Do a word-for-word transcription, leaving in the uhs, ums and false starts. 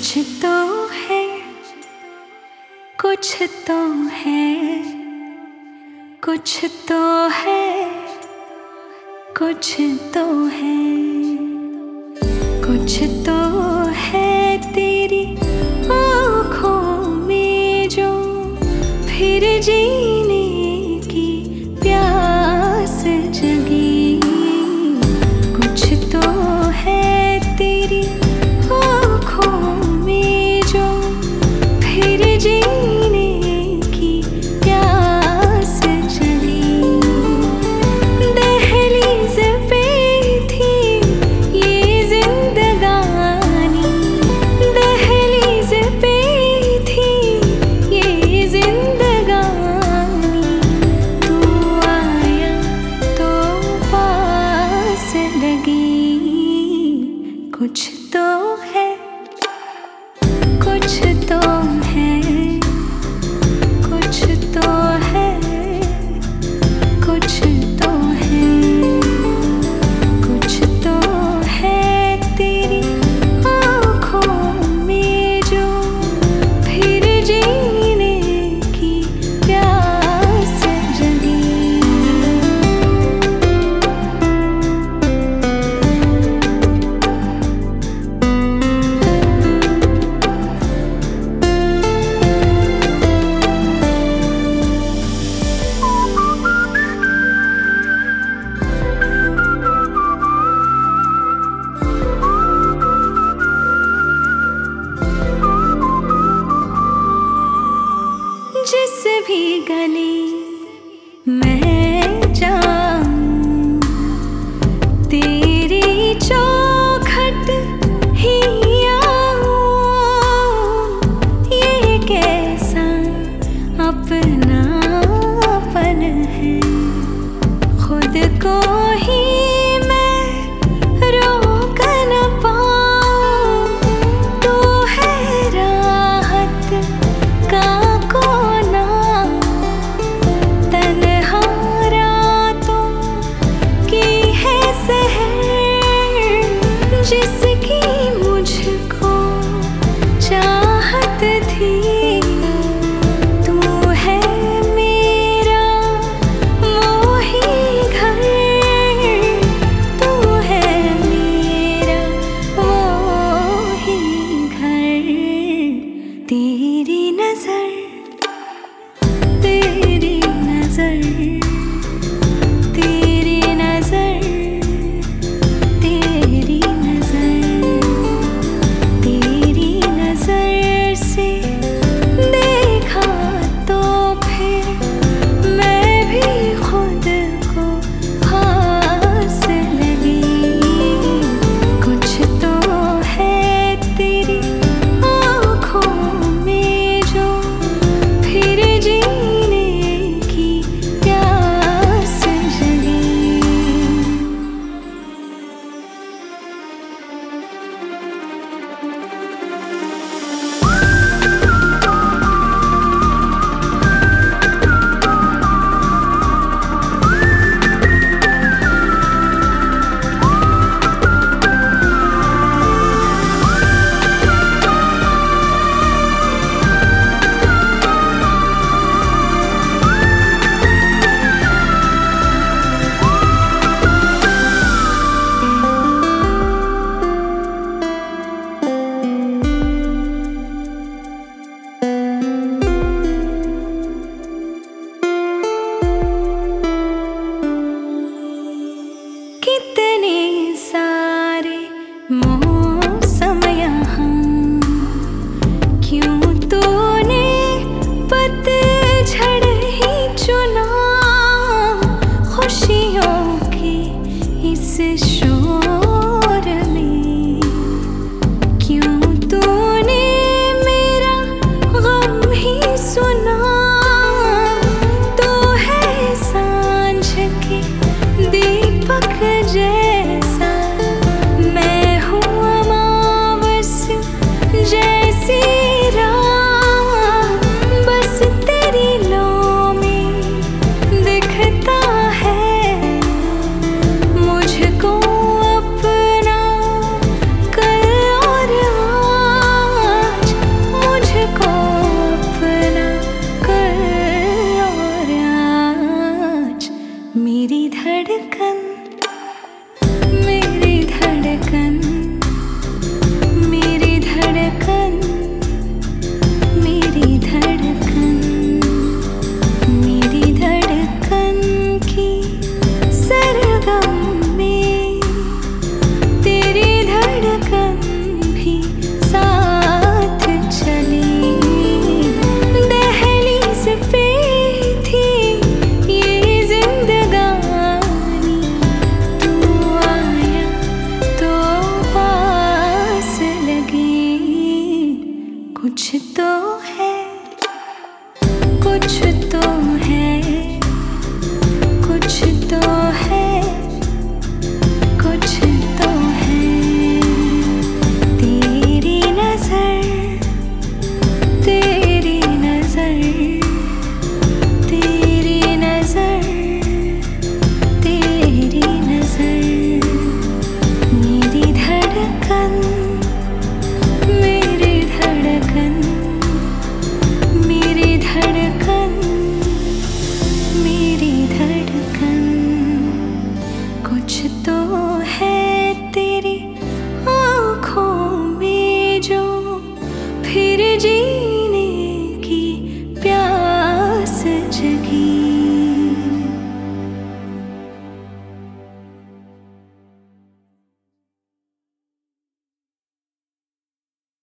कुछ तो है, कुछ तो है, कुछ तो है, कुछ तो है, कुछ तो है तेरी आँखों में जो फिर जीने की प्यास जगी। कुछ तो है तेरी आँखों में जो फिर जीने की प्यास जगी। दहलीज पे थी ये जिंदगानी, दहलीज पे थी ये जिंदगानी। तू आया तो पास लगी। कुछ तो है, कुछ तो है, कुछ तो है, कुछ तो है, कुछ तो है तेरी आँखों में जो फिर जीने की प्यास जगी। जिस भी गली मैं जाऊं तेरी चौखट ही आऊं। ये कैसा अपनापन है, खुद को ही मैं रोक न पाऊं। तू है राहत का कोना, तन्हा रातों की है सहर, जिसकी मुझको चाहत थी। तू है मेरा वो ही घर, तू है मेरा वो ही घर। तेरी नजर, तेरी नजर, तेरी नजर, तेरी नजर, तेरी नजर से देखा तो फिर मैं भी खुद को खास लगी। कुछ तो है तेरी आँखों में जो फिर जीने की प्यास कुछ